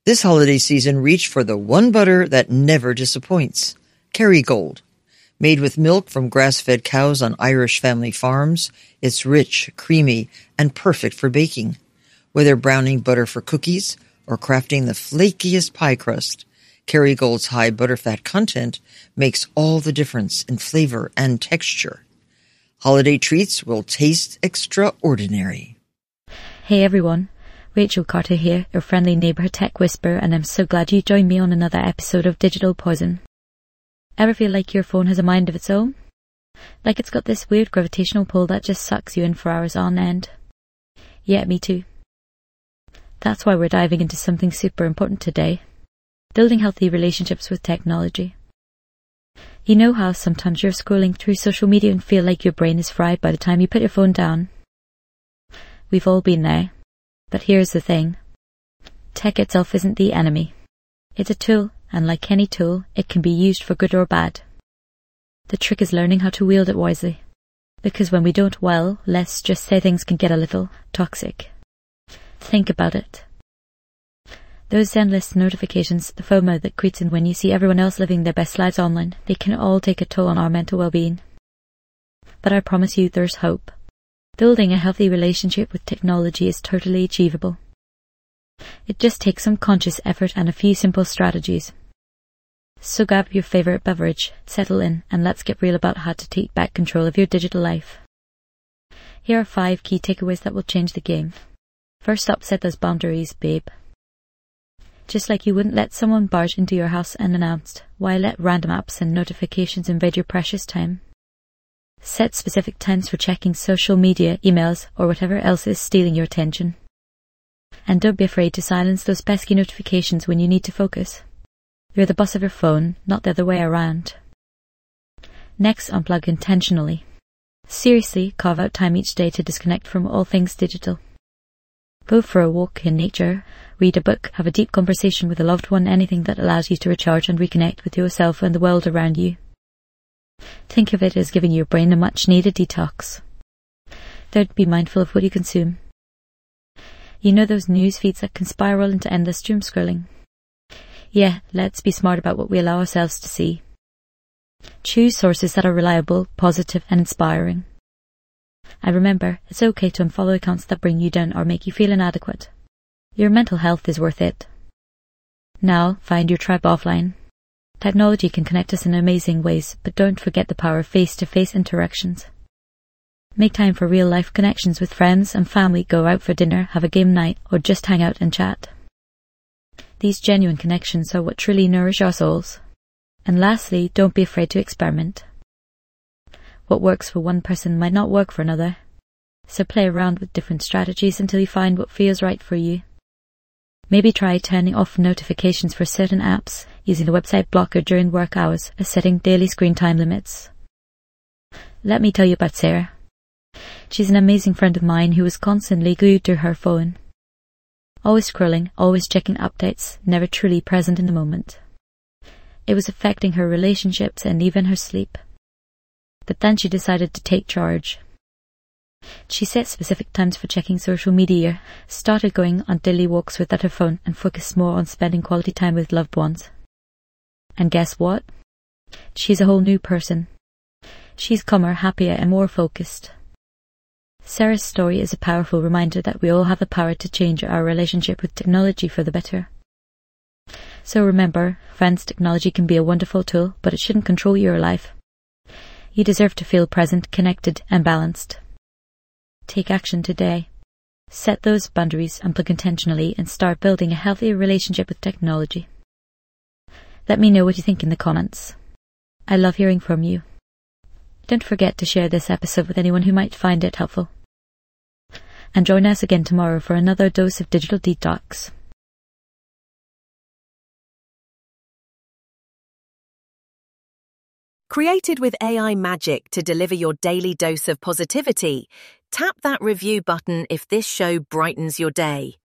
This holiday season, reach for the one butter that never disappoints. Kerrygold. Made with milk from grass-fed cows on Irish family farms, it's rich, creamy, and perfect for baking. Whether browning butter for cookies or crafting the flakiest pie crust, Kerrygold's high butterfat content makes all the difference in flavor and texture. Holiday treats will taste extraordinary. Hey everyone, Rachel Carter here, your friendly neighbourhood tech whisperer, and I'm so glad you joined me on another episode of Digital Poison. Ever feel like your phone has a mind of its own? Like it's got this weird gravitational pull that just sucks you in for hours on end? Yeah, me too. That's why we're diving into something super important today. Building healthy relationships with technology. You know how sometimes you're scrolling through social media and feel like your brain is fried by the time you put your phone down? We've all been there. But here's the thing. Tech itself isn't the enemy. It's a tool, and like any tool, it can be used for good or bad. The trick is learning how to wield it wisely. Because when we don't, well, let's just say things can get a little toxic. Think about it. Those endless notifications, the FOMO that creeps in when you see everyone else living their best lives online, they can all take a toll on our mental well-being. But I promise you there's hope. Building a healthy relationship with technology is totally achievable. It just takes some conscious effort and a few simple strategies. So grab your favourite beverage, settle in, and let's get real about how to take back control of your digital life. Here are 5 key takeaways that will change the game. First up, set those boundaries, babe. Just like you wouldn't let someone barge into your house unannounced, why let random apps and notifications invade your precious time? Set specific times for checking social media, emails, or whatever else is stealing your attention. And don't be afraid to silence those pesky notifications when you need to focus. You're the boss of your phone, not the other way around. Next, unplug intentionally. Seriously, carve out time each day to disconnect from all things digital. Go for a walk in nature, read a book, have a deep conversation with a loved one, anything that allows you to recharge and reconnect with yourself and the world around you. Think of it as giving your brain a much-needed detox. Third, be mindful of what you consume. You know those news feeds that can spiral into endless doom scrolling? Yeah, let's be smart about what we allow ourselves to see. Choose sources that are reliable, positive, and inspiring. And remember, it's okay to unfollow accounts that bring you down or make you feel inadequate. Your mental health is worth it. Now, find your tribe offline. Technology can connect us in amazing ways, but don't forget the power of face-to-face interactions. Make time for real-life connections with friends and family, go out for dinner, have a game night, or just hang out and chat. These genuine connections are what truly nourish our souls. And lastly, don't be afraid to experiment. What works for one person might not work for another. So play around with different strategies until you find what feels right for you. Maybe try turning off notifications for certain apps, using a website blocker during work hours, or setting daily screen time limits. Let me tell you about Sarah. She's an amazing friend of mine who was constantly glued to her phone. Always scrolling, always checking updates, never truly present in the moment. It was affecting her relationships and even her sleep. But then she decided to take charge. She set specific times for checking social media, started going on daily walks without her phone, and focused more on spending quality time with loved ones. And guess what? She's a whole new person. She's calmer, happier, and more focused. Sarah's story is a powerful reminder that we all have the power to change our relationship with technology for the better. So remember, friends, technology can be a wonderful tool, but it shouldn't control your life. You deserve to feel present, connected, and balanced. Take action today. Set those boundaries, unplug intentionally, and start building a healthier relationship with technology. Let me know what you think in the comments. I love hearing from you. Don't forget to share this episode with anyone who might find it helpful. And join us again tomorrow for another dose of digital detox. Created with AI magic to deliver your daily dose of positivity, tap that review button if this show brightens your day.